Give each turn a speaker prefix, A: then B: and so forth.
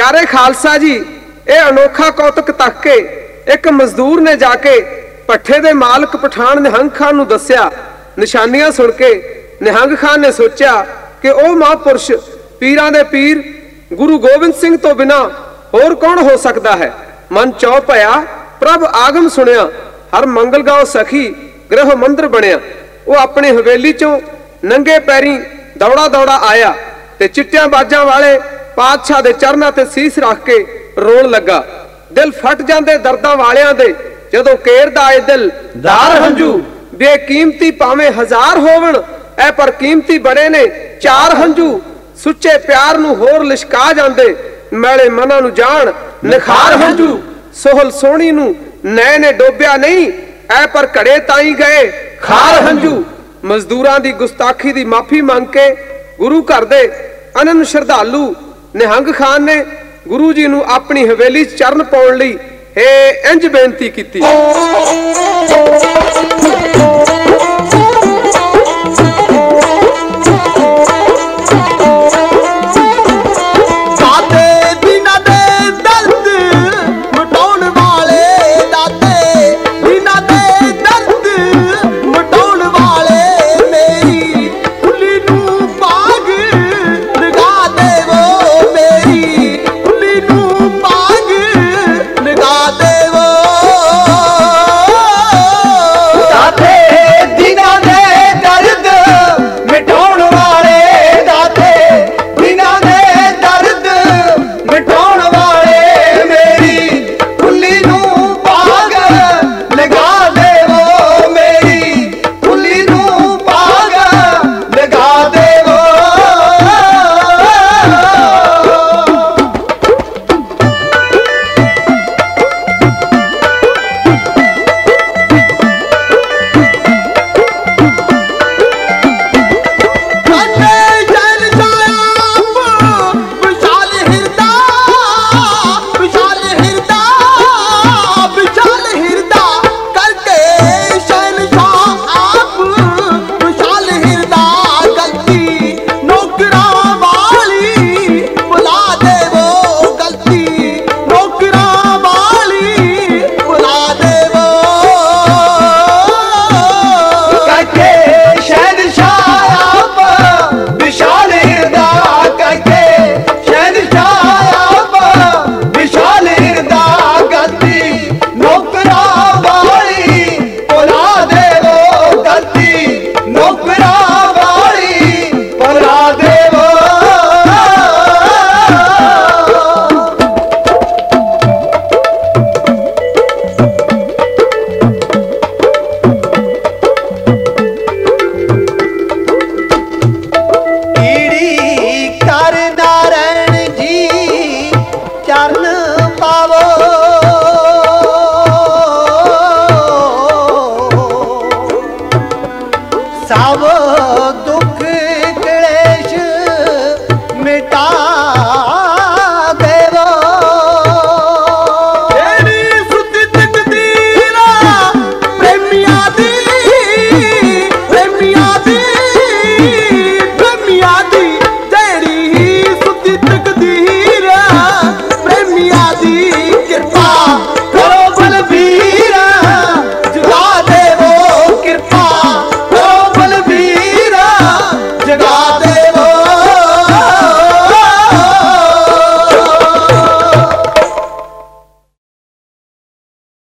A: प्यारे खालसा जी, यह अनोखा कौतुक तक के एक मजदूर ने जाके पट्ठे दे मालक पठान निहंग खान नूं दस्सिया। निशानियां सुन के निहंग खान ने सोचा कि वह महापुरुष पीरां दे पीर गुरु गोबिंद सिंह तो बिना होर कौन हो सकता है। मन चौ पया, प्रभ आगम सुनिया, हर मंगल गांव सखी गृह मंदिर बनिया। वो अपनी हवेली चों नंगे पैरी दौड़ा दौड़ा आया ते चिट्टियां बाजां वाले पातशाह दे चरनां ते सीस रख के रोण लगा। दिल फट जांदे दर्दां वालियां दे जदों केरदा ए दिल दार हंजू। बेकीमती भावें हजार होवण, ऐ पर कीमती बड़े ने चार हंजू। सुच्चे प्यार नूं होर लिशका जांदे, मैले मनां नूं जाण निखार हंजू। सोहल सोहणी नूं नैं ने डोबिया नहीं, ऐ पर घड़े ताई गए खार हंजू। मजदूरां दी गुस्ताखी दी माफी मंग के गुरु घर दे अनन श्रद्धालु निहंग खान ने गुरु जी नूं अपनी हवेली चरण पाउण लई इंज बेनती कीती।